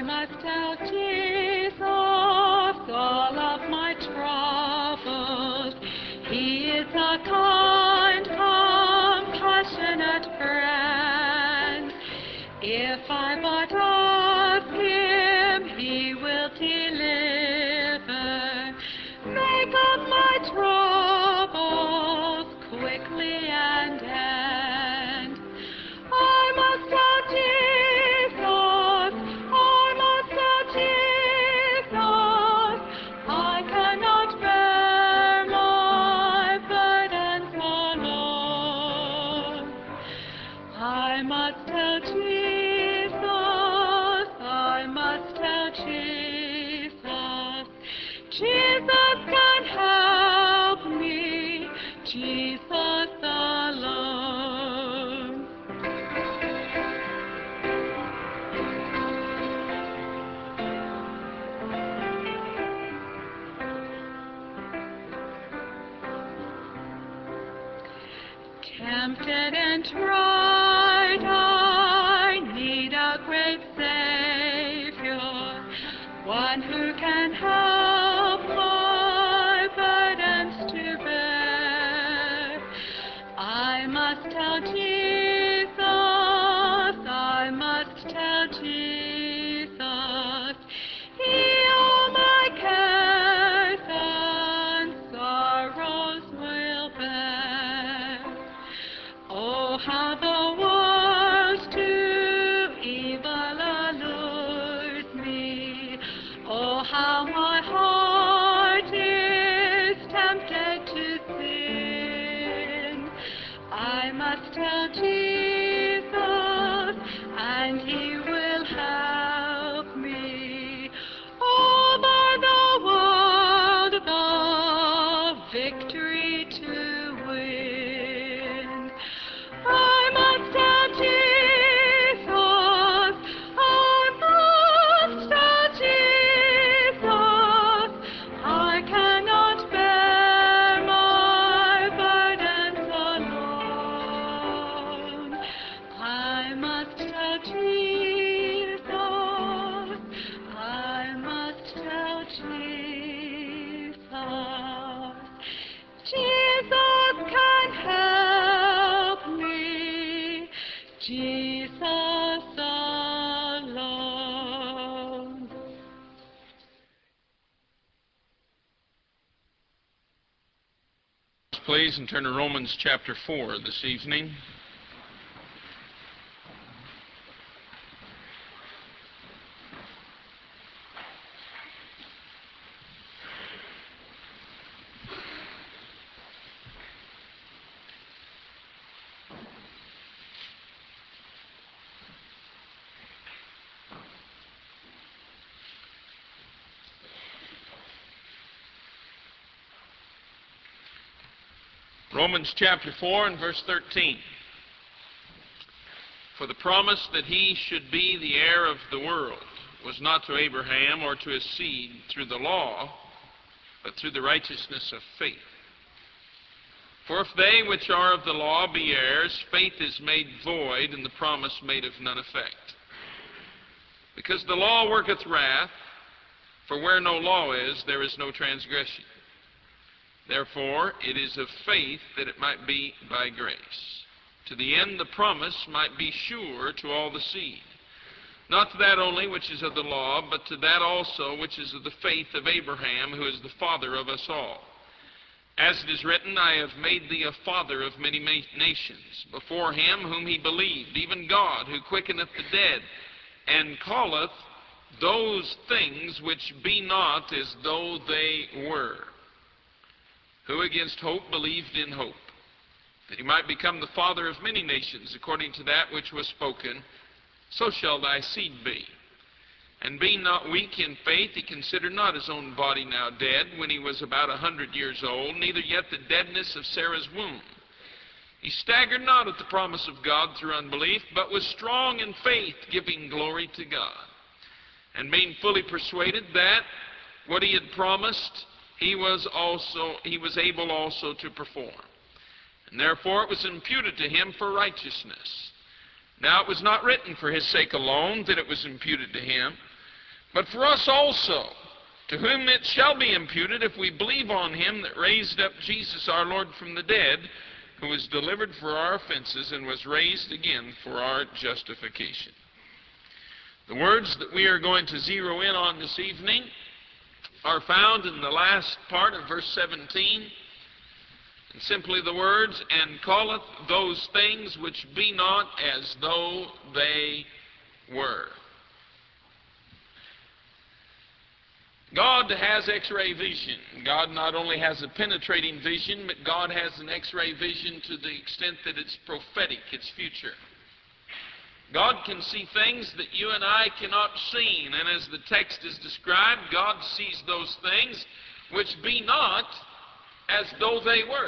must tell Jesus all of my troubles. He is a kind, compassionate friend. If I but ask him, he will deliver. Make up my troubles quickly and end. I must tell Jesus, I must tell Jesus, I cannot bear my burdens alone. I must tell Jesus, I must tell Jesus, Jesus can help me, Jesus alone. Tempted and tried, I need a great Savior, one who can help my burdens to bear. I must tell Jesus, I must tell Jesus, He all my cares and sorrows will bear. Oh, how the world to evil allures me. Oh, how my heart is tempted to sin. I must tell Jesus, and He will help me. Over the world, the victory to win. I must tell Jesus, I must tell Jesus, I cannot bear my burdens alone. I must tell Jesus, I must tell Jesus, Jesus can help me, Jesus alone. Please, and turn to Romans chapter 4 this evening. Romans chapter 4 and verse 13. For the promise that he should be the heir of the world was not to Abraham or to his seed through the law, but through the righteousness of faith. For if they which are of the law be heirs, faith is made void, and the promise made of none effect. Because the law worketh wrath, for where no law is, there is no transgression. Therefore, it is of faith that it might be by grace, to the end the promise might be sure to all the seed, not to that only which is of the law, but to that also which is of the faith of Abraham, who is the father of us all. As it is written, I have made thee a father of many nations, before him whom he believed, even God, who quickeneth the dead, and calleth those things which be not as though they were, who against hope believed in hope, that he might become the father of many nations, according to that which was spoken, so shall thy seed be. And being not weak in faith, he considered not his own body now dead, when he was about 100 years old, neither yet the deadness of Sarah's womb. He staggered not at the promise of God through unbelief, but was strong in faith, giving glory to God, and being fully persuaded that what he had promised, he was able also to perform. And therefore it was imputed to him for righteousness. Now it was not written for his sake alone that it was imputed to him, But for us also, to whom it shall be imputed if we believe on him that raised up Jesus our Lord from the dead, who was delivered for our offenses and was raised again for our justification. The words that we are going to zero in on this evening are found in the last part of verse 17. And simply the words, and calleth those things which be not as though they were. God has X-ray vision. God not only has a penetrating vision, but God has an X-ray vision to the extent that it's prophetic, it's future. God can see things that you and I cannot see, and as the text is described, God sees those things which be not as though they were.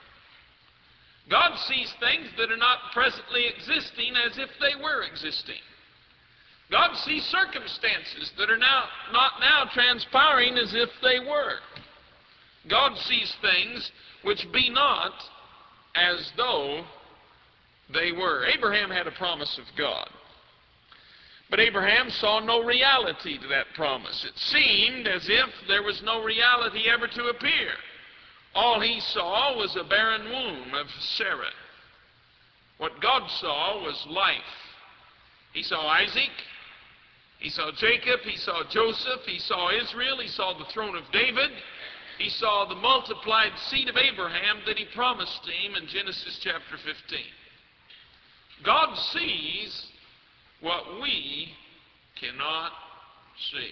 God sees things that are not presently existing as if they were existing. God sees circumstances that are not now transpiring as if they were. God sees things which be not as though they were. Abraham had a promise of God. But Abraham saw no reality to that promise. It seemed as if there was no reality ever to appear. All he saw was a barren womb of Sarah. What God saw was life. He saw Isaac, he saw Jacob, he saw Joseph, he saw Israel, he saw the throne of David, he saw the multiplied seed of Abraham that he promised to him in Genesis chapter 15. God sees what we cannot see.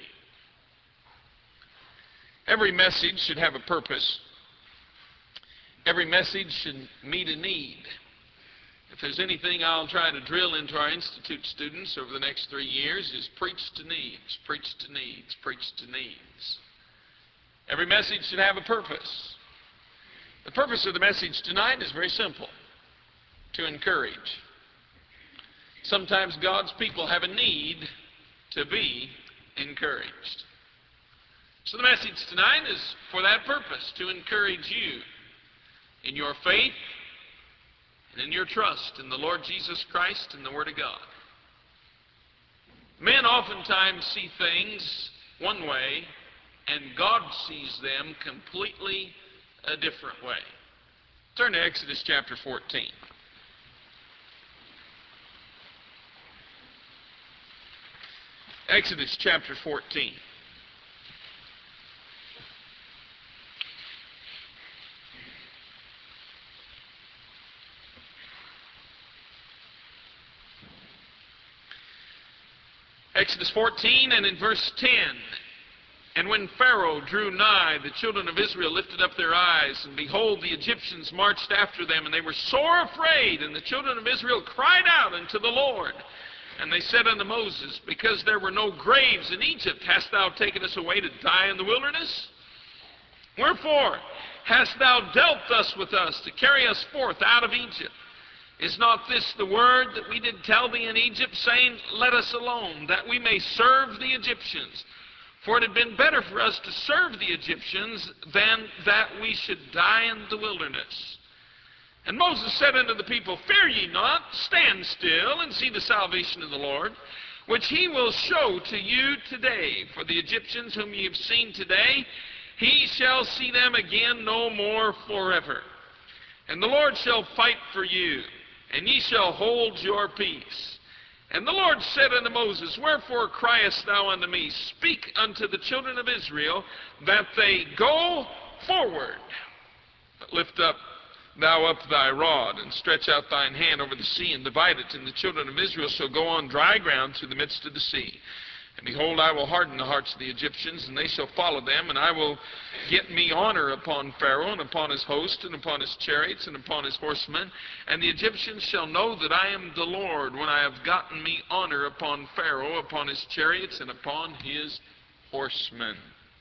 Every message should have a purpose. Every message should meet a need. If there's anything I'll try to drill into our Institute students over the next 3 years is preach to needs, preach to needs, preach to needs. Every message should have a purpose. The purpose of the message tonight is very simple: to encourage. Sometimes God's people have a need to be encouraged. So the message tonight is for that purpose, to encourage you in your faith and in your trust in the Lord Jesus Christ and the Word of God. Men oftentimes see things one way, and God sees them completely a different way. Turn to Exodus chapter 14. Exodus chapter 14. Exodus 14 and in verse 10. And when Pharaoh drew nigh, the children of Israel lifted up their eyes, and behold, the Egyptians marched after them, and they were sore afraid. And the children of Israel cried out unto the Lord. And they said unto Moses, because there were no graves in Egypt, hast thou taken us away to die in the wilderness? Wherefore hast thou dealt thus with us, to carry us forth out of Egypt? Is not this the word that we did tell thee in Egypt, saying, let us alone, that we may serve the Egyptians? For it had been better for us to serve the Egyptians than that we should die in the wilderness. And Moses said unto the people, fear ye not, stand still, and see the salvation of the Lord, which he will show to you today. For the Egyptians whom ye have seen today, he shall see them again no more forever. And the Lord shall fight for you, and ye shall hold your peace. And the Lord said unto Moses, wherefore criest thou unto me? Speak unto the children of Israel, that they go forward. But lift up thou up thy rod, and stretch out thine hand over the sea, and divide it, and the children of Israel shall go on dry ground through the midst of the sea. And behold, I will harden the hearts of the Egyptians, and they shall follow them, and I will get me honor upon Pharaoh, and upon his host, and upon his chariots, and upon his horsemen. And the Egyptians shall know that I am the Lord, when I have gotten me honor upon Pharaoh, upon his chariots, and upon his horsemen.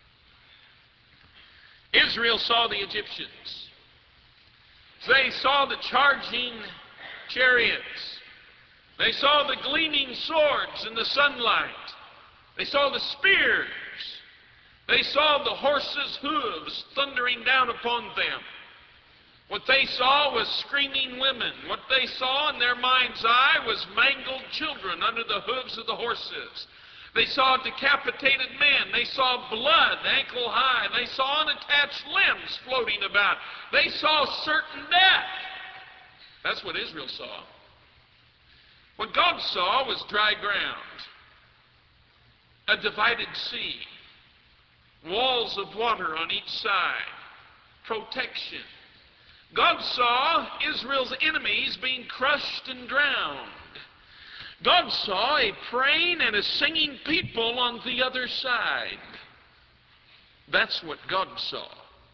Israel saw the Egyptians. They saw the charging chariots. They saw the gleaming swords in the sunlight. They saw the spears. They saw the horses' hooves thundering down upon them. What they saw was screaming women. What they saw in their mind's eye was mangled children under the hooves of the horses. They saw decapitated men. They saw blood ankle high. They saw unattached limbs floating about. They saw certain death. That's what Israel saw. What God saw was dry ground, a divided sea, walls of water on each side, protection. God saw Israel's enemies being crushed and drowned. God saw a praying and a singing people on the other side. That's what God saw.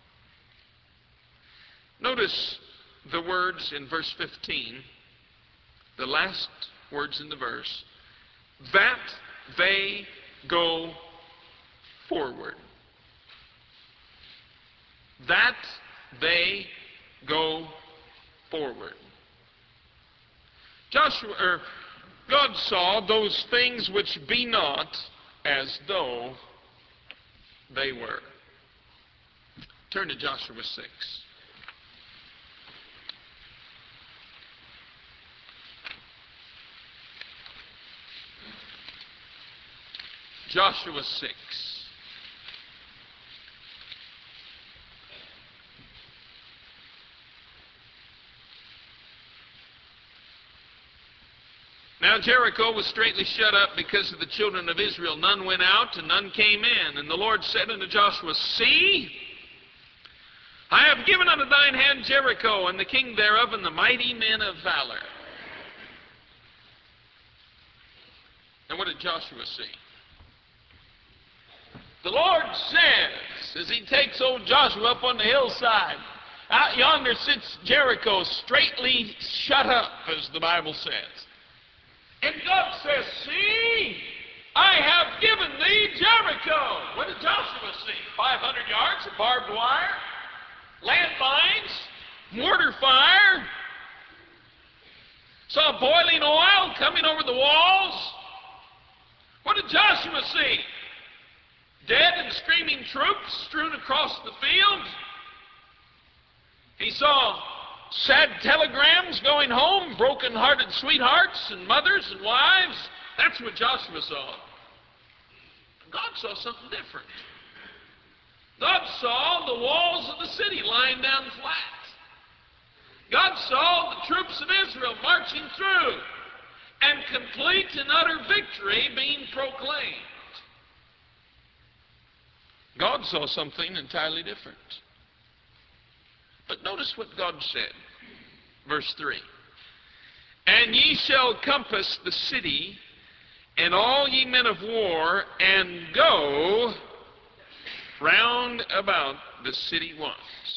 Notice the words in verse 15, the last words in the verse, that they go forward. That they go forward. God saw those things which be not as though they were. Turn to Joshua 6. Joshua 6. Now Jericho was straitly shut up because of the children of Israel. None went out and none came in. And the Lord said unto Joshua, See, I have given unto thine hand Jericho, and the king thereof, and the mighty men of valor. And what did Joshua see? The Lord says, as he takes old Joshua up on the hillside, out yonder sits Jericho, straitly shut up, as the Bible says. And God says, See, I have given thee Jericho. What did Joshua see? 500 yards of barbed wire, landmines, mortar fire. Saw boiling oil coming over the walls. What did Joshua see? Dead and screaming troops strewn across the field. He saw sad telegrams going home, broken-hearted sweethearts and mothers and wives. That's what Joshua saw. God saw something different. God saw the walls of the city lying down flat. God saw the troops of Israel marching through and complete and utter victory being proclaimed. God saw something entirely different. But notice what God said. Verse 3. And ye shall compass the city, and all ye men of war, and go round about the city once.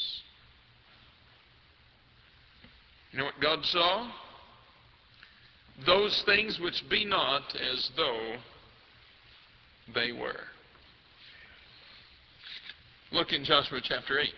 You know what God saw? Those things which be not as though they were. Look in Joshua chapter 8.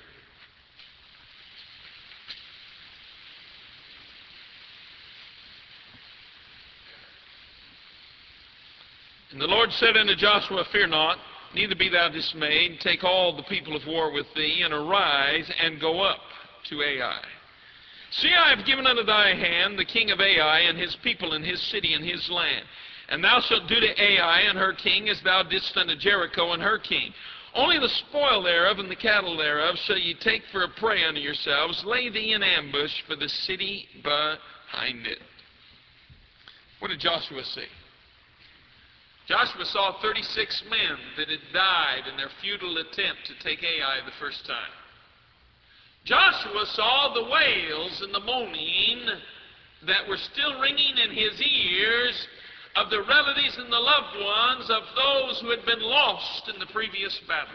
And the Lord said unto Joshua, Fear not, neither be thou dismayed. Take all the people of war with thee, and arise, and go up to Ai. See, I have given unto thy hand the king of Ai, and his people, and his city, and his land. And thou shalt do to Ai and her king as thou didst unto Jericho and her king. Only the spoil thereof and the cattle thereof shall ye take for a prey unto yourselves. Lay thee in ambush for the city behind it. What did Joshua see? Joshua saw 36 men that had died in their futile attempt to take Ai the first time. Joshua saw the wails and the moaning that were still ringing in his ears of the relatives and the loved ones of those who had been lost in the previous battle.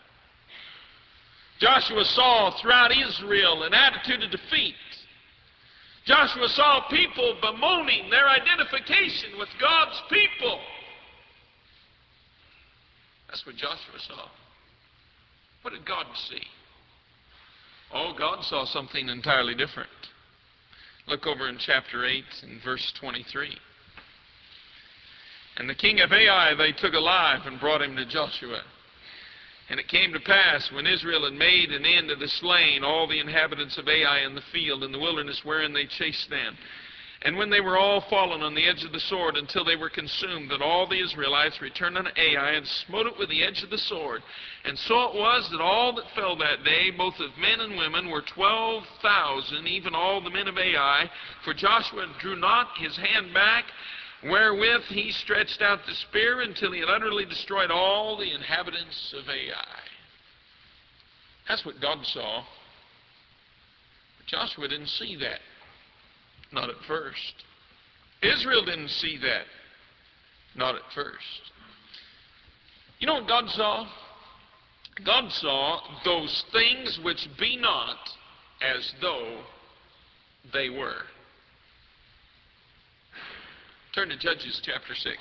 Joshua saw throughout Israel an attitude of defeat. Joshua saw people bemoaning their identification with God's people. That's what Joshua saw. What did God see? Oh, God saw something entirely different. Look over in chapter 8 and verse 23. And the king of Ai they took alive and brought him to Joshua. And it came to pass, when Israel had made an end of the slain, all the inhabitants of Ai in the field, in the wilderness wherein they chased them, And when they were all fallen on the edge of the sword until they were consumed, then all the Israelites returned unto Ai and smote it with the edge of the sword. And so it was that all that fell that day, both of men and women, were 12,000, even all the men of Ai. For Joshua drew not his hand back, wherewith he stretched out the spear until he had utterly destroyed all the inhabitants of Ai. That's what God saw. But Joshua didn't see that. Not at first. Israel didn't see that. Not at first. You know what God saw? God saw those things which be not as though they were. Turn to Judges chapter 6.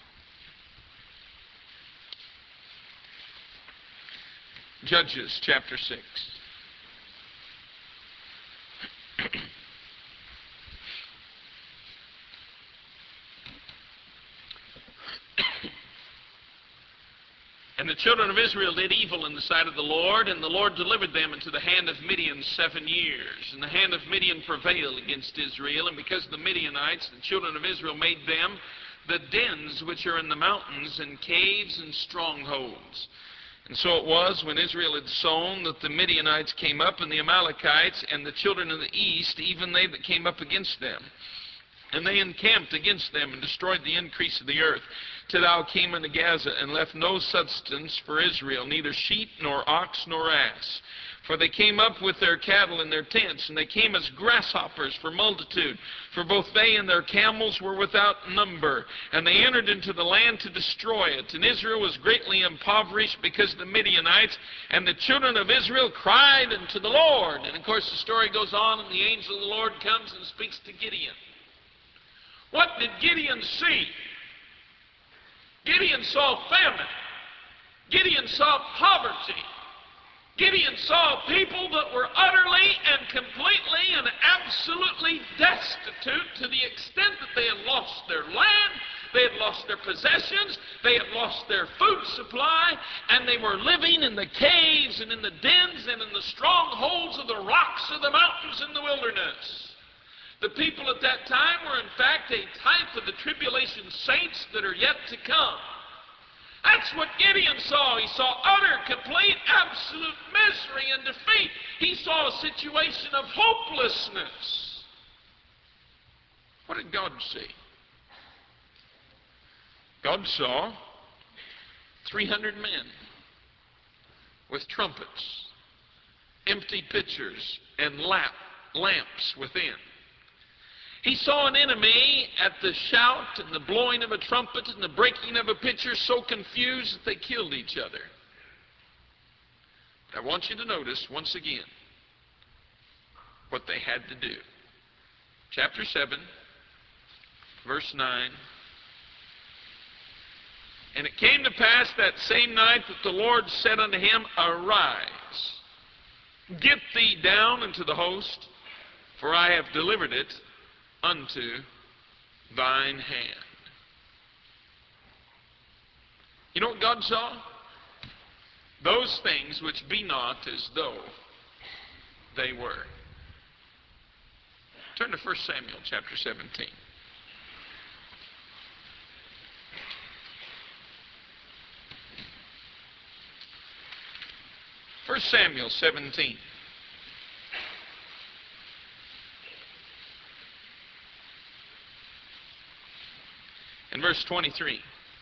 Judges chapter 6. And the children of Israel did evil in the sight of the Lord, and the Lord delivered them into the hand of Midian 7 years. And the hand of Midian prevailed against Israel, and because the Midianites, the children of Israel, made them the dens which are in the mountains, and caves and strongholds. And so it was, when Israel had sown, that the Midianites came up, and the Amalekites, and the children of the east, even they that came up against them. And they encamped against them, and destroyed the increase of the earth, till thou came unto Gaza, and left no substance for Israel, neither sheep, nor ox, nor ass. For they came up with their cattle in their tents, and they came as grasshoppers for multitude. For both they and their camels were without number. And they entered into the land to destroy it. And Israel was greatly impoverished because of the Midianites. And the children of Israel cried unto the Lord. And of course the story goes on, and the angel of the Lord comes and speaks to Gideon. What did Gideon see? Gideon saw famine. Gideon saw poverty. Gideon saw people that were utterly and completely and absolutely destitute, to the extent that they had lost their land, they had lost their possessions, they had lost their food supply, and they were living in the caves and in the dens and in the strongholds of the rocks of the mountains in the wilderness. The people at that time were in fact a type of the tribulation saints that are yet to come. That's what Gideon saw. He saw utter, complete, absolute misery and defeat. He saw a situation of hopelessness. What did God see? God saw 300 men with trumpets, empty pitchers, and lamps within. He saw an enemy at the shout and the blowing of a trumpet and the breaking of a pitcher so confused that they killed each other. But I want you to notice once again what they had to do. Chapter 7, verse 9. And it came to pass that same night that the Lord said unto him, Arise, get thee down into the host, for I have delivered it unto thine hand. You know what God saw? Those things which be not as though they were. Turn to 1 Samuel chapter 17. 1 Samuel 17. In verse 23.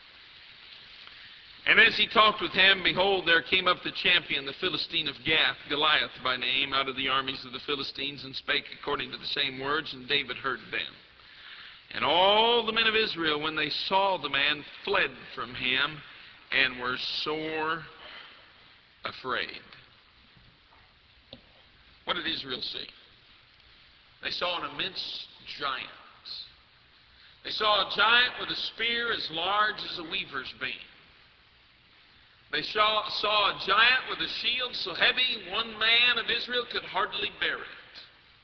And as he talked with him, behold, there came up the champion, the Philistine of Gath, Goliath by name, out of the armies of the Philistines, and spake according to the same words, and David heard them. And all the men of Israel, when they saw the man, fled from him, and were sore afraid. What did Israel see? They saw an immense giant. They saw a giant with a spear as large as a weaver's beam. They saw a giant with a shield so heavy one man of Israel could hardly bear it.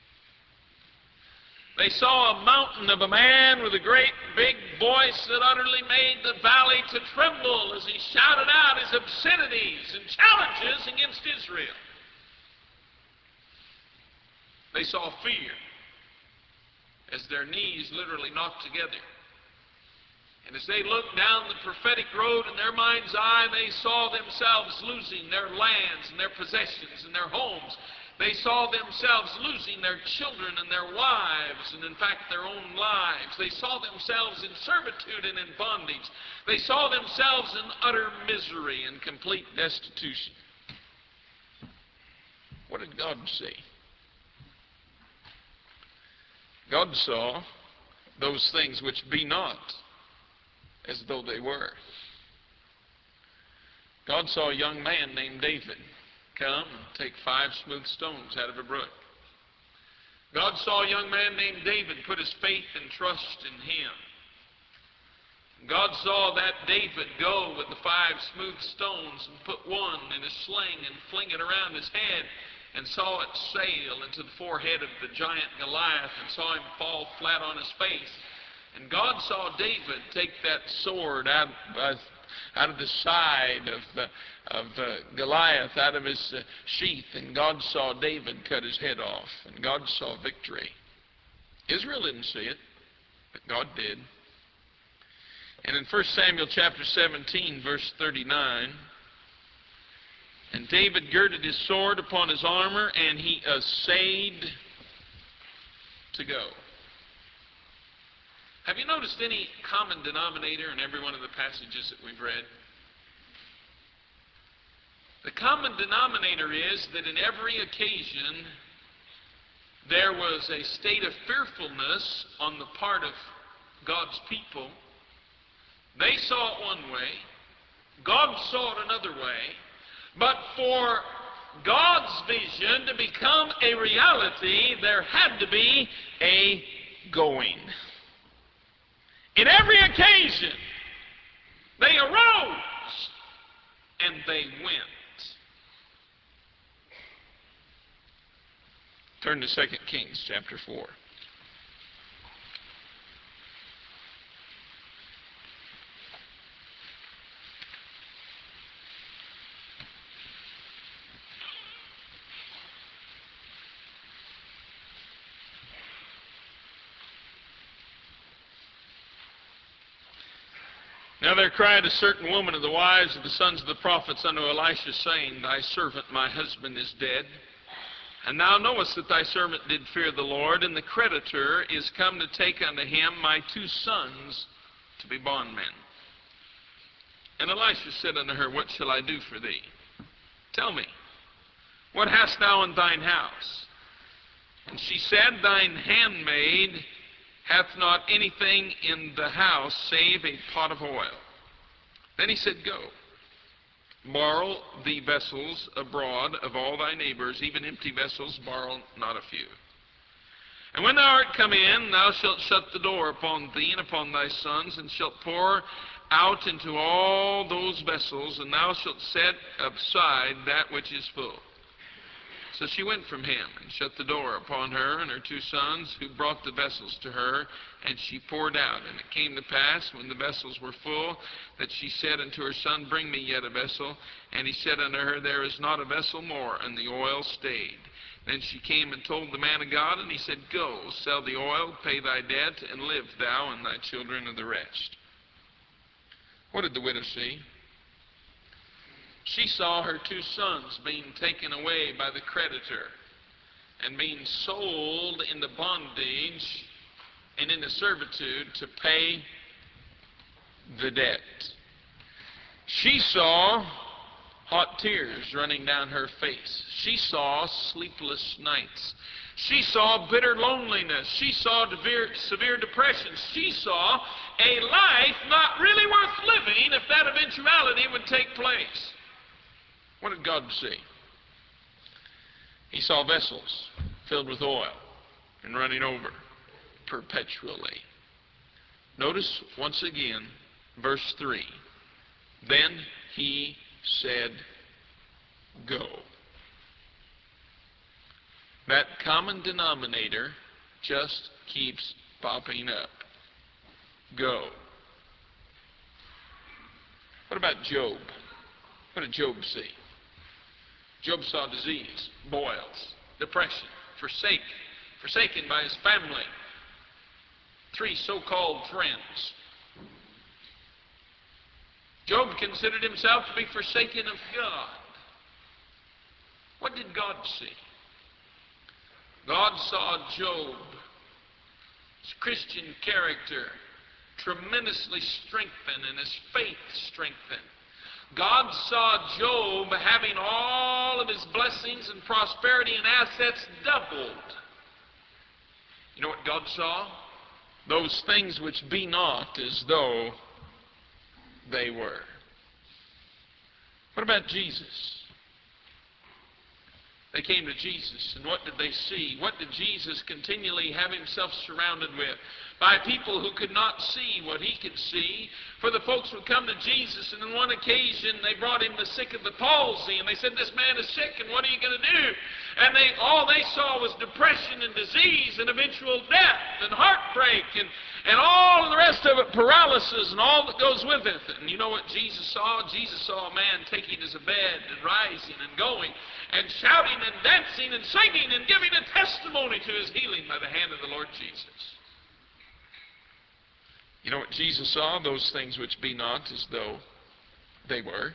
They saw a mountain of a man with a great big voice that utterly made the valley to tremble as he shouted out his obscenities and challenges against Israel. They saw fear. as their knees literally knocked together. And as they looked down the prophetic road in their mind's eye, they saw themselves losing their lands and their possessions and their homes. They saw themselves losing their children and their wives, and in fact their own lives. They saw themselves in servitude and in bondage. They saw themselves in utter misery and complete destitution. What did God see? God saw those things which be not as though they were. God saw a young man named David come and take 5 smooth stones out of a brook. God saw a young man named David put his faith and trust in him. God saw that David go with the 5 smooth stones and put one in a sling and fling it around his head, and saw it sail into the forehead of the giant Goliath, and saw him fall flat on his face. And God saw David take that sword out of the side of Goliath, out of his sheath, and God saw David cut his head off, and God saw victory. Israel didn't see it, but God did. And in 1 Samuel chapter 17, verse 39, and David girded his sword upon his armor, and he essayed to go. Have you noticed any common denominator in every one of the passages that we've read? The common denominator is that in every occasion there was a state of fearfulness on the part of God's people. They saw it one way, God saw it another way, but for God's vision to become a reality, there had to be a going. In every occasion, they arose and they went. Turn to 2 Kings chapter 4. Now there cried a certain woman of the wives of the sons of the prophets unto Elisha, saying, Thy servant my husband is dead. And thou knowest that thy servant did fear the Lord, and the creditor is come to take unto him my 2 sons to be bondmen. And Elisha said unto her, What shall I do for thee? Tell me, what hast thou in thine house? And she said, Thine handmaid hath not anything in the house save a pot of oil. Then he said, Go, borrow thee vessels abroad of all thy neighbors, even empty vessels, borrow not a few. And when thou art come in, thou shalt shut the door upon thee and upon thy sons, and shalt pour out into all those vessels, and thou shalt set aside that which is full. So she went from him, and shut the door upon her and her 2 sons, who brought the vessels to her, and she poured out. And it came to pass, when the vessels were full, that she said unto her son, Bring me yet a vessel. And he said unto her, There is not a vessel more, and the oil stayed. Then she came and told the man of God, and he said, Go, sell the oil, pay thy debt, and live thou and thy children of the rest. What did the widow see? She saw her 2 sons being taken away by the creditor and being sold into bondage and into servitude to pay the debt. She saw hot tears running down her face. She saw sleepless nights. She saw bitter loneliness. She saw severe depression. She saw a life not really worth living if that eventuality would take place. What did God see? He saw vessels filled with oil and running over perpetually. Notice once again, verse 3. Then he said, Go. That common denominator just keeps popping up. Go. What about Job? What did Job see? Job saw disease, boils, depression, forsaken by his family. three so-called friends. Job considered himself to be forsaken of God. What did God see? God saw Job's Christian character tremendously strengthened and his faith strengthened. God saw Job having all of his blessings and prosperity and assets doubled. You know what God saw? Those things which be not as though they were. What about Jesus? They came to Jesus, and what did they see? What did Jesus continually have himself surrounded with? By people who could not see what he could see. For the folks would come to Jesus, and on one occasion they brought him the sick of the palsy, and they said, "This man is sick, and what are you going to do?" And all they saw was depression and disease and eventual death and heartbreak and all of the rest of it, paralysis and all that goes with it. And you know what Jesus saw? Jesus saw a man taking his bed and rising and going and shouting and dancing and singing and giving a testimony to his healing by the hand of the Lord Jesus. You know what Jesus saw? Those things which be not as though they were.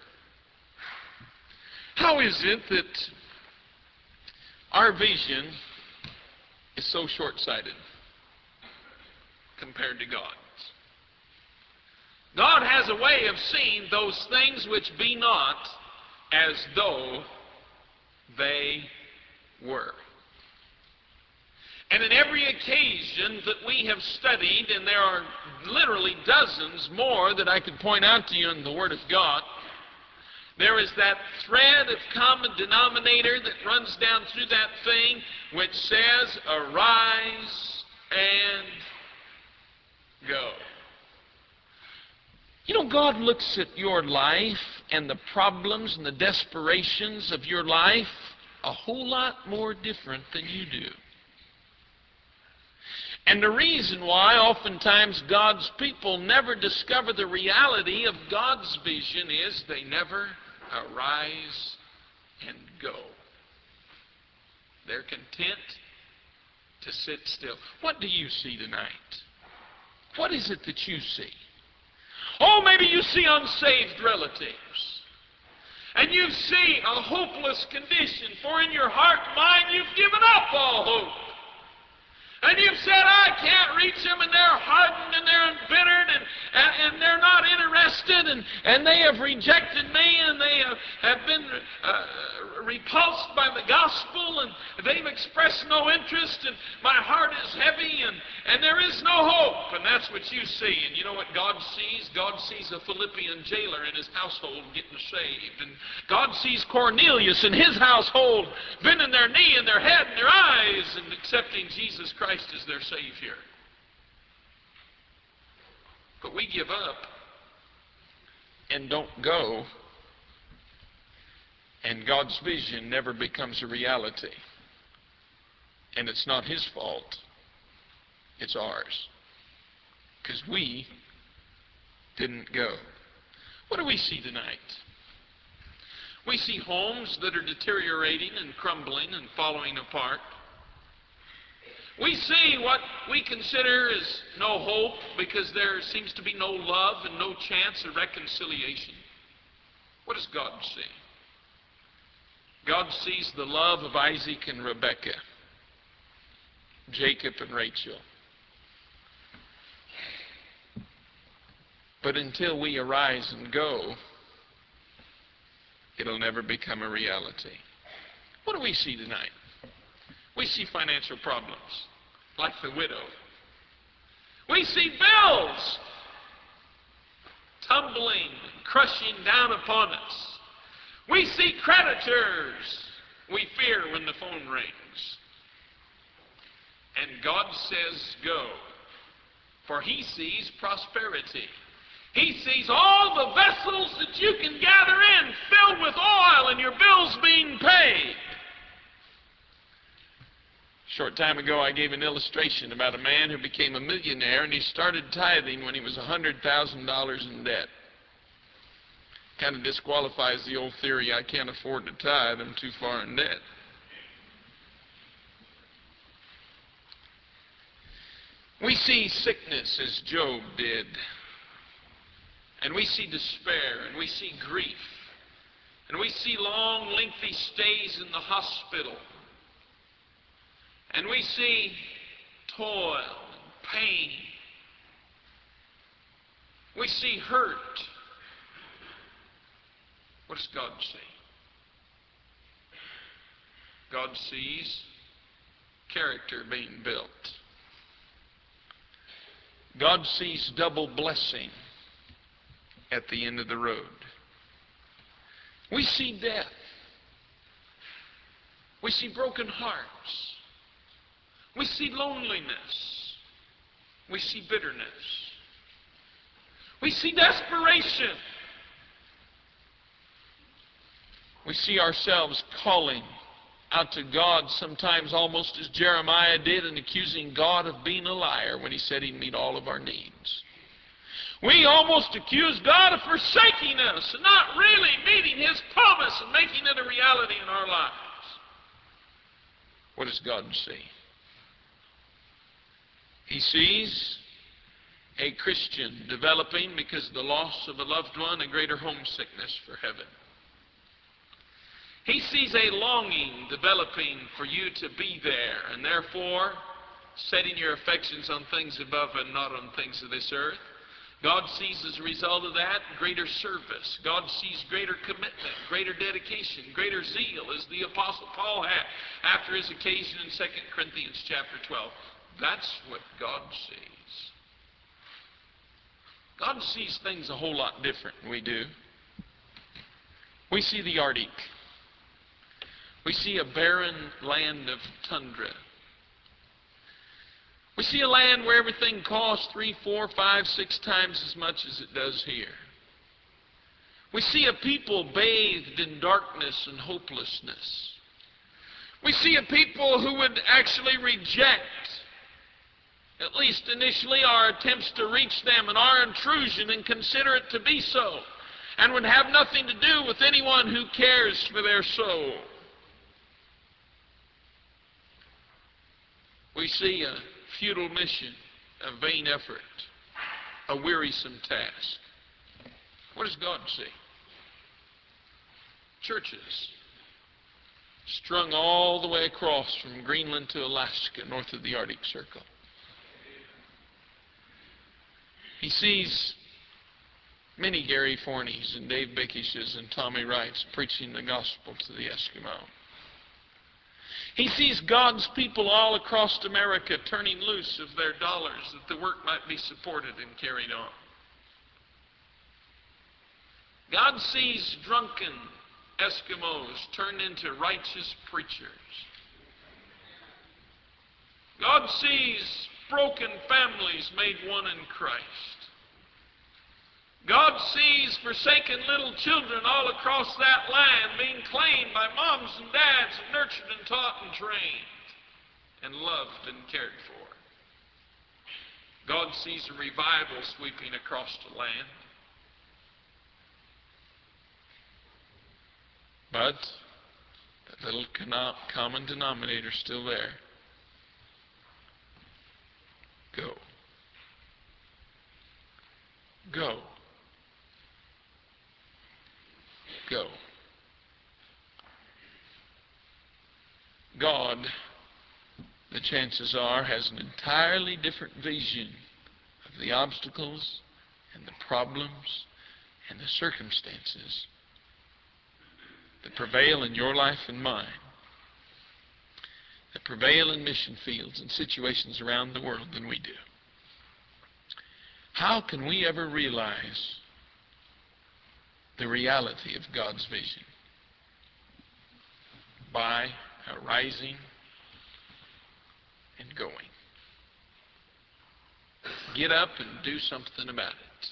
How is it that our vision is so short-sighted compared to God's? God has a way of seeing those things which be not as though they were. And in every occasion that we have studied, and there are literally dozens more that I could point out to you in the Word of God, there is that thread of common denominator that runs down through that thing which says, arise and go. You know, God looks at your life and the problems and the desperations of your life a whole lot more different than you do. And the reason why oftentimes God's people never discover the reality of God's vision is they never arise and go. They're content to sit still. What do you see tonight? What is it that you see? Oh, maybe you see unsaved relatives. And you see a hopeless condition, for in your heart and mind you've given up all hope. And you've said, I can't reach them, and they're hardened, and they're embittered, and they're not interested, and they have rejected me, and they have been repulsed by the gospel, and they've expressed no interest, and my heart is heavy, and there is no hope. And that's what you see. And you know what God sees? God sees a Philippian jailer in his household getting saved. And God sees Cornelius in his household bending their knee and their head and their eyes and accepting Jesus Christ as their Savior. But we give up and don't go, and God's vision never becomes a reality. And it's not His fault. It's ours. Because we didn't go. What do we see tonight? We see homes that are deteriorating and crumbling and falling apart. We see what we consider as no hope because there seems to be no love and no chance of reconciliation. What does God see? God sees the love of Isaac and Rebekah, Jacob and Rachel. But until we arise and go, it'll never become a reality. What do we see tonight? We see financial problems, like the widow. We see bills tumbling, crushing down upon us. We see creditors we fear when the phone rings. And God says, go. For He sees prosperity. He sees all the vessels that you can gather in filled with oil and your bills being paid. A short time ago, I gave an illustration about a man who became a millionaire, and he started tithing when he was $100,000 in debt. Kind of disqualifies the old theory, I can't afford to tithe, I'm too far in debt. We see sickness as Job did. And we see despair, and we see grief. And we see long, lengthy stays in the hospital. And we see toil and pain. We see hurt. What does God see? God sees character being built. God sees double blessing at the end of the road. We see death. We see broken hearts. We see loneliness. We see bitterness. We see desperation. We see ourselves calling out to God, sometimes almost as Jeremiah did, and accusing God of being a liar when he said he'd meet all of our needs. We almost accuse God of forsaking us and not really meeting His promise and making it a reality in our lives. What does God see? He sees a Christian developing, because of the loss of a loved one, a greater homesickness for heaven. He sees a longing developing for you to be there, and therefore setting your affections on things above and not on things of this earth. God sees as a result of that greater service. God sees greater commitment, greater dedication, greater zeal, as the Apostle Paul had after his occasion in 2 Corinthians chapter 12. That's what God sees. God sees things a whole lot different than we do. We see the Arctic. We see a barren land of tundra. We see a land where everything costs 3, 4, 5, 6 times as much as it does here. We see a people bathed in darkness and hopelessness. We see a people who would actually reject, at least initially, our attempts to reach them and our intrusion, and consider it to be so, and would have nothing to do with anyone who cares for their soul. We see a futile mission, a vain effort, a wearisome task. What does God see? Churches strung all the way across from Greenland to Alaska, north of the Arctic Circle. He sees many Gary Forneys and Dave Bickishes and Tommy Wrights preaching the gospel to the Eskimo. He sees God's people all across America turning loose of their dollars that the work might be supported and carried on. God sees drunken Eskimos turned into righteous preachers. God sees broken families made one in Christ. God sees forsaken little children all across that land being claimed by moms and dads and nurtured and taught and trained and loved and cared for. God sees a revival sweeping across the land. But that little common denominator is still there. Go. Go. Go. God, the chances are, has an entirely different vision of the obstacles and the problems and the circumstances that prevail in your life and mine, that prevail in mission fields and situations around the world than we do. How can we ever realize the reality of God's vision? By arising and going. Get up and do something about it.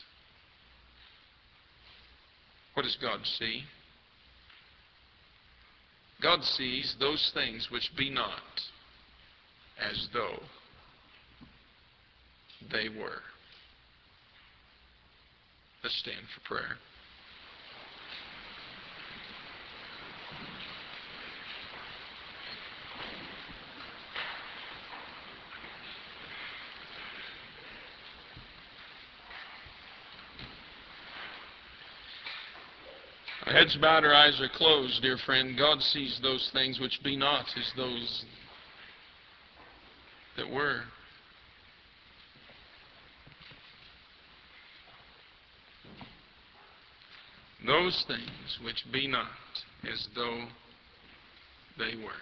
What does God see? God sees those things which be not as though they were. Let's stand for prayer. Our heads bowed, our eyes are closed, dear friend. God sees those things which be not as those that were. Those things which be not as though they were.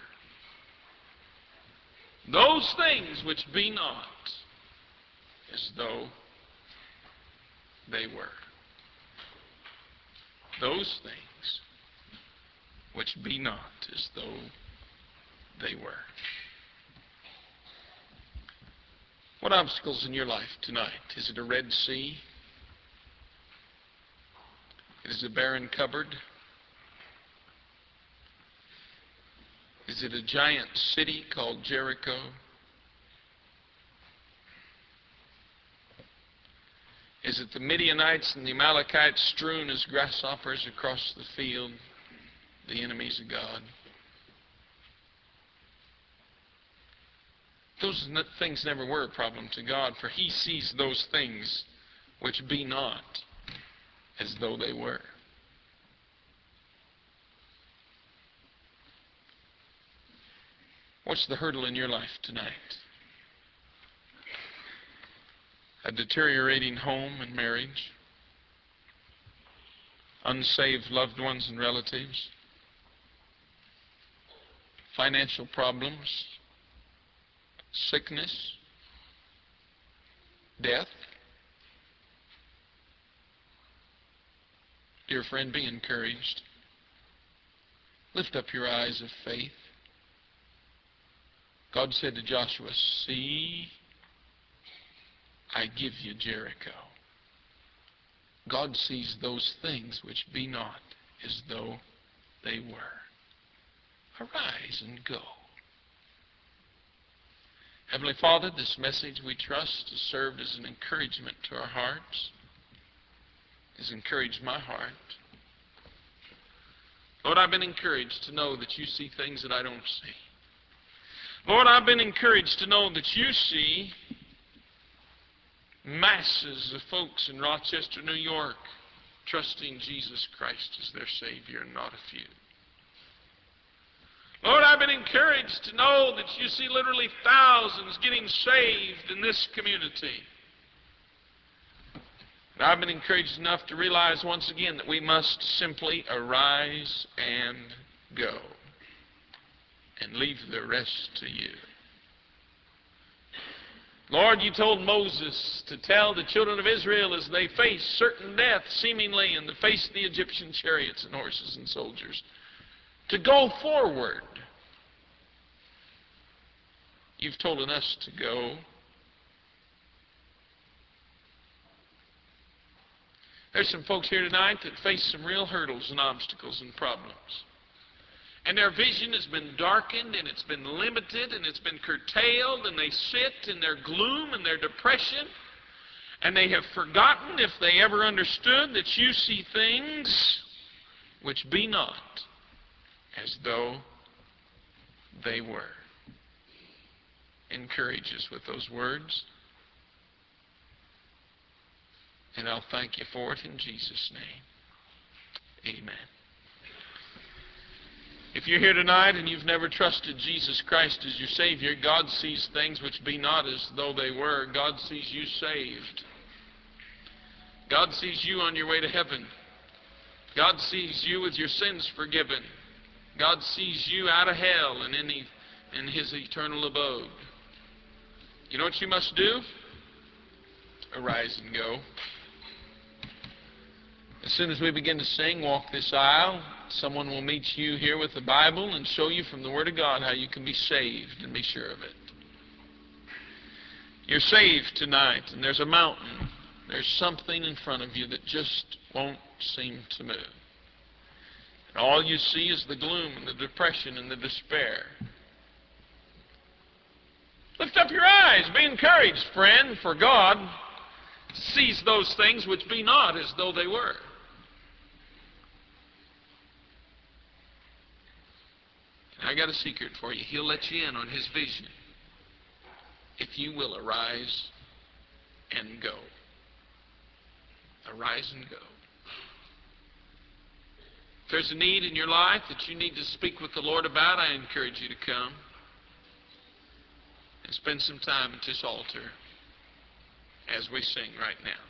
Those things which be not as though they were. Those things which be not as though they were. What obstacles in your life tonight? Is it a Red Sea? Is it a barren cupboard? Is it a giant city called Jericho? Is it the Midianites and the Amalekites strewn as grasshoppers across the field, the enemies of God? Those things never were a problem to God, for He sees those things which be not as though they were. What's the hurdle in your life tonight? A deteriorating home and marriage, unsaved loved ones and relatives, financial problems, sickness, death. Dear friend, be encouraged. Lift up your eyes of faith. God said to Joshua, "See, I give you Jericho." God sees those things which be not as though they were. Arise and go. Heavenly Father, this message we trust has served as an encouragement to our hearts, has encouraged my heart. Lord, I've been encouraged to know that you see things that I don't see. Lord, I've been encouraged to know that you see masses of folks in Rochester, New York, trusting Jesus Christ as their Savior and not a few. Lord, I've been encouraged to know that you see literally thousands getting saved in this community. And I've been encouraged enough to realize once again that we must simply arise and go and leave the rest to you. Lord, you told Moses to tell the children of Israel as they face certain death, seemingly in the face of the Egyptian chariots and horses and soldiers, to go forward. You've told us to go. There's some folks here tonight that face some real hurdles and obstacles and problems. And their vision has been darkened, and it's been limited, and it's been curtailed, and they sit in their gloom and their depression, and they have forgotten, if they ever understood, that you see things which be not as though they were. Encourage us with those words, and I'll thank you for it in Jesus' name. Amen. If you're here tonight and you've never trusted Jesus Christ as your Savior, God sees things which be not as though they were. God sees you saved. God sees you on your way to heaven. God sees you with your sins forgiven. God sees you out of hell and in His eternal abode. You know what you must do? Arise and go. As soon as we begin to sing, walk this aisle, someone will meet you here with the Bible and show you from the Word of God how you can be saved, and be sure of it. You're saved tonight, and there's a mountain. There's something in front of you that just won't seem to move. And all you see is the gloom and the depression and the despair. Lift up your eyes. Be encouraged, friend, for God sees those things which be not as though they were. And I got a secret for you. He'll let you in on His vision if you will arise and go. Arise and go. If there's a need in your life that you need to speak with the Lord about, I encourage you to come and spend some time at this altar as we sing right now.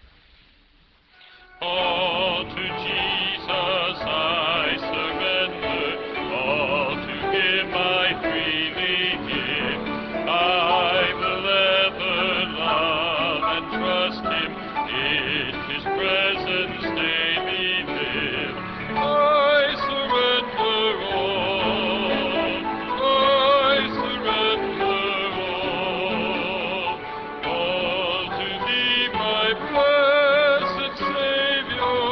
All to Jesus I surrender, all to Him I freely give. I will ever love and trust Him, in His presence daily live. I surrender all, I surrender all to Thee, my blessed Savior,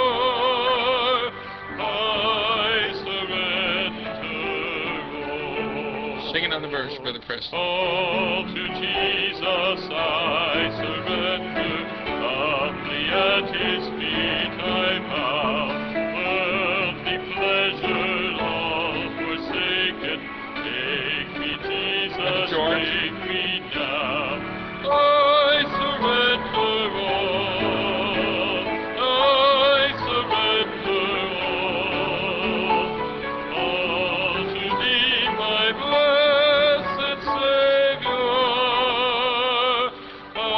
I surrender all. Sing another verse, Brother Preston. All to Jesus I surrender, humbly at His feet I bow. Worldly pleasures all forsaken, take me, Jesus, George. take me now. I surrender all, I surrender all to Thee, my blessed Savior, I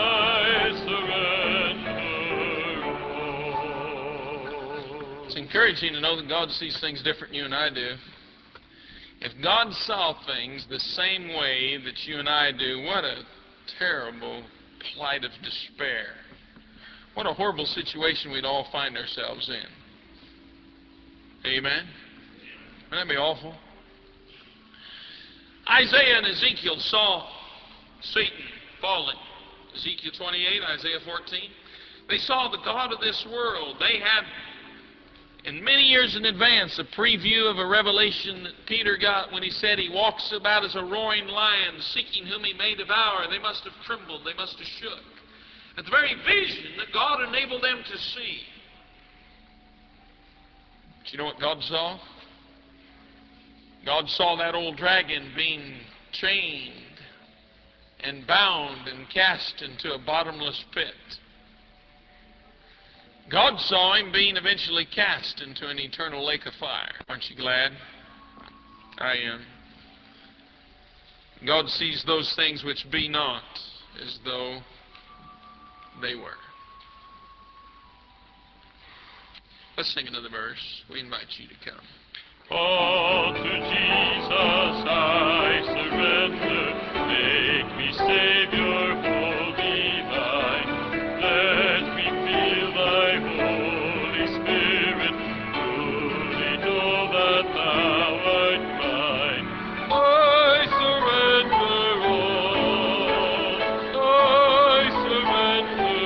surrender all. It's encouraging to know that God sees things different than you and I do. If God saw things the same way that you and I do, what a terrible plight of despair. What a horrible situation we'd all find ourselves in. Amen? Wouldn't that be awful? Isaiah and Ezekiel saw Satan falling. Ezekiel 28, Isaiah 14. They saw the God of this world. They had, in many years in advance, a preview of a revelation that Peter got when he said he walks about as a roaring lion, seeking whom he may devour. They must have trembled. They must have shook at the very vision that God enabled them to see. But you know what God saw? God saw that old dragon being chained and bound and cast into a bottomless pit. God saw him being eventually cast into an eternal lake of fire. Aren't you glad? I am. God sees those things which be not as though they were. Let's sing another verse. We invite you to come. All to Jesus I surrender, make me Savior, holy thine. Let me feel Thy Holy Spirit, truly know that Thou art mine. I surrender all, I surrender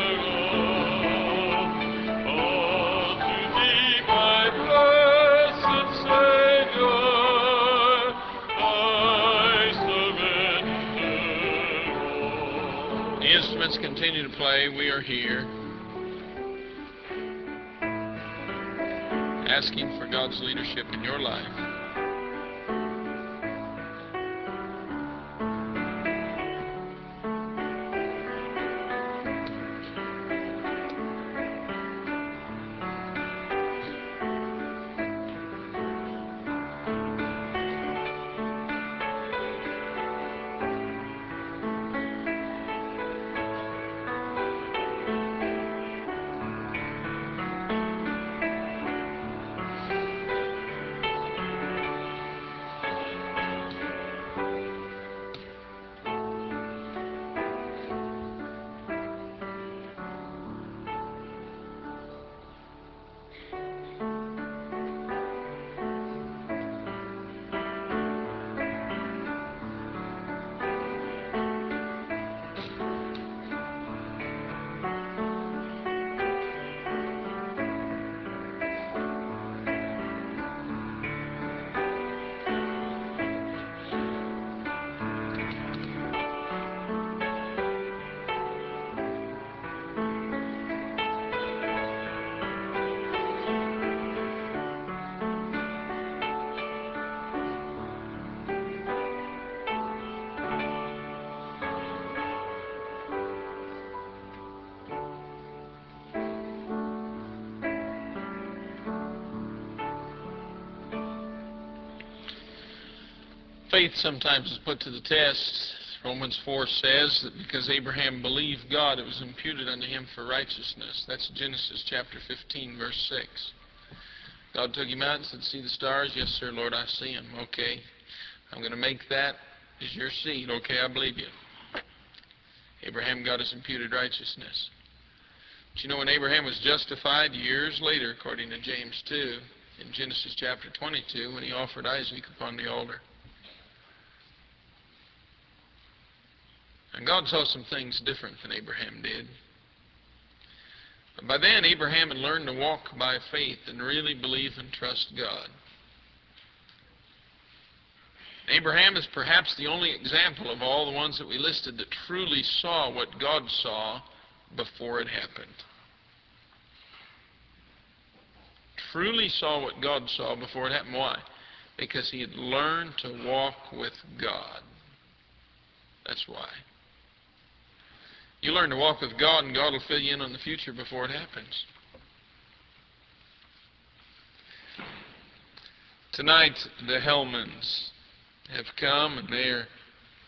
all to Thee, my blessed Savior, I surrender all. The instruments continue to play. We are here asking for God's leadership in your life. faith sometimes is put to the test. Romans 4 says that because Abraham believed God, it was imputed unto him for righteousness. That's Genesis chapter 15, verse 6. God took him out and said, "See the stars?" "Yes, sir, Lord, I see them." "Okay, I'm going to make that as your seed." "Okay, I believe you." Abraham got his imputed righteousness. But you know, when Abraham was justified years later, according to James 2, in Genesis chapter 22, when he offered Isaac upon the altar, and God saw some things different than Abraham did. But by then, Abraham had learned to walk by faith and really believe and trust God. Abraham is perhaps the only example of all the ones that we listed that truly saw what God saw before it happened. Truly saw what God saw before it happened. Why? Because he had learned to walk with God. That's why. You learn to walk with God, and God will fill you in on the future before it happens. Tonight, the Hellmans have come, and they are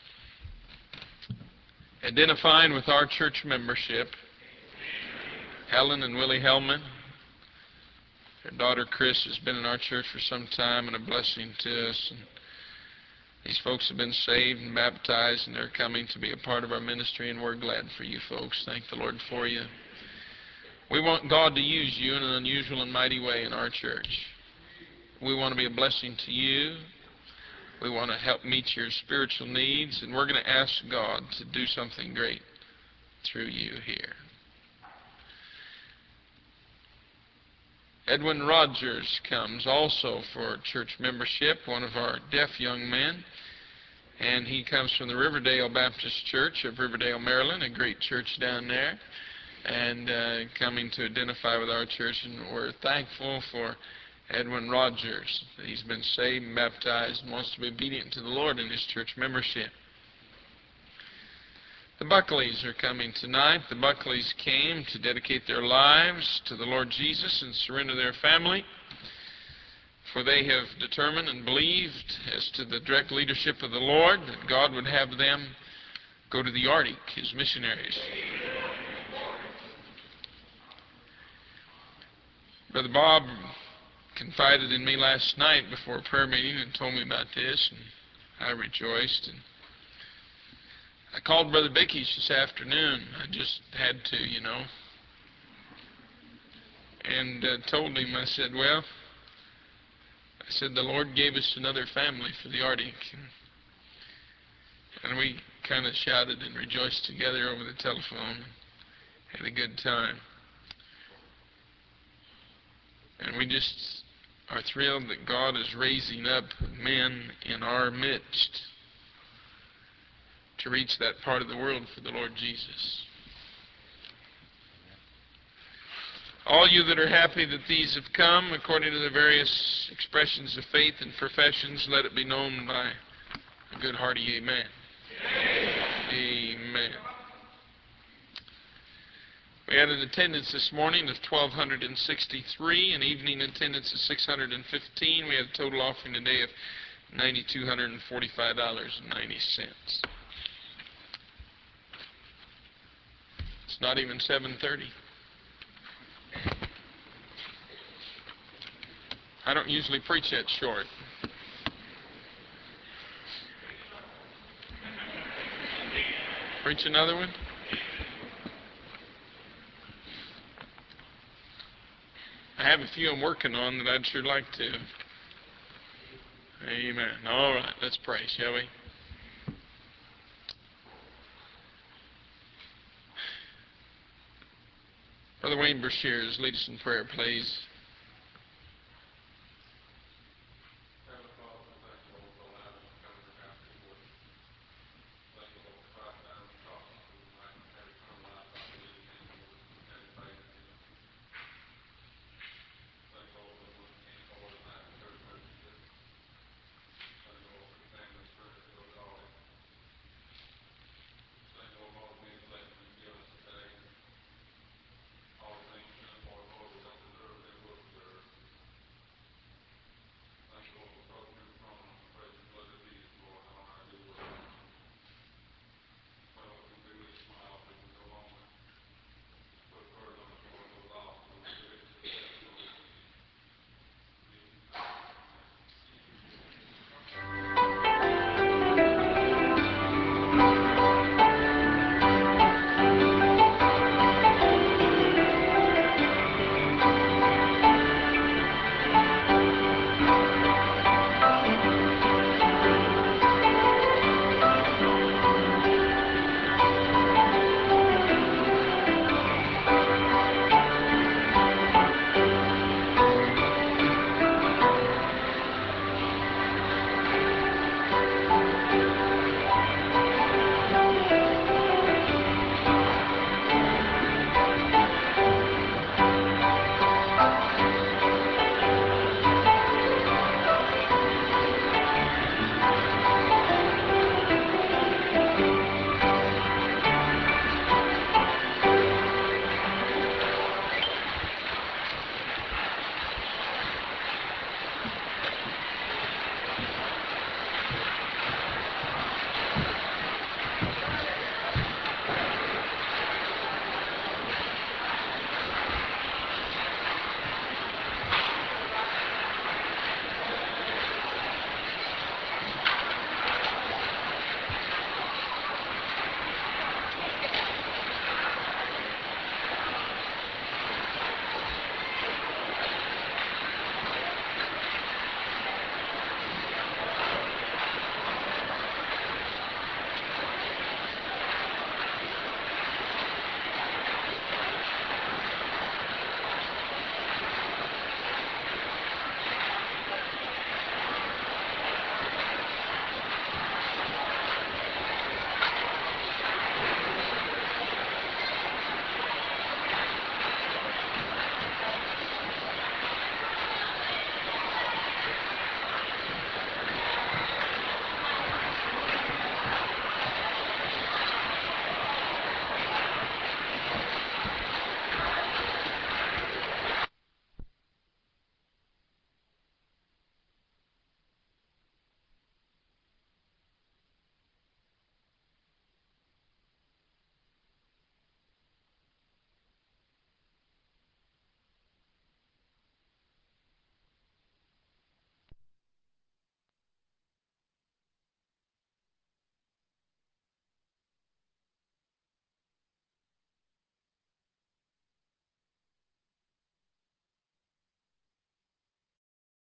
identifying with our church membership. Helen and Willie Hellman. Their daughter Chris has been in our church for some time and a blessing to us. And these folks have been saved and baptized, and they're coming to be a part of our ministry, and we're glad for you folks. Thank the Lord for you. We want God to use you in an unusual and mighty way in our church. We want to be a blessing to you. We want to help meet your spiritual needs, and we're going to ask God to do something great through you here. Edwin Rogers comes also for church membership, one of our deaf young men. And he comes from the Riverdale Baptist Church of Riverdale, Maryland, a great church down there. And coming to identify with our church. And we're thankful for Edwin Rogers. He's been saved and baptized and wants to be obedient to the Lord in his church membership. The Buckleys are coming tonight. The Buckleys came to dedicate their lives to the Lord Jesus and surrender their family, for they have determined and believed, as to the direct leadership of the Lord, that God would have them go to the Arctic as missionaries. Brother Bob confided in me last night before a prayer meeting and told me about this, and I rejoiced. And I called Brother Bickies this afternoon. I just had to, you know. And told him, I said, well, I said, the Lord gave us another family for the Arctic. And we kind of shouted and rejoiced together over the telephone. Had a good time. And we just are thrilled that God is raising up men in our midst to reach that part of the world for the Lord Jesus. All you that are happy that these have come, according to the various expressions of faith and professions, let it be known by a good hearty amen. Amen. We had an attendance this morning of 1,263, an evening attendance of 615. We had a total offering today of $9,245.90. It's not even 7:30. I don't usually preach that short. Preach another one? I have a few I'm working on that I'd sure like to. Amen. All right, let's pray, shall we? Brother Wayne Brashears, lead us in prayer, please.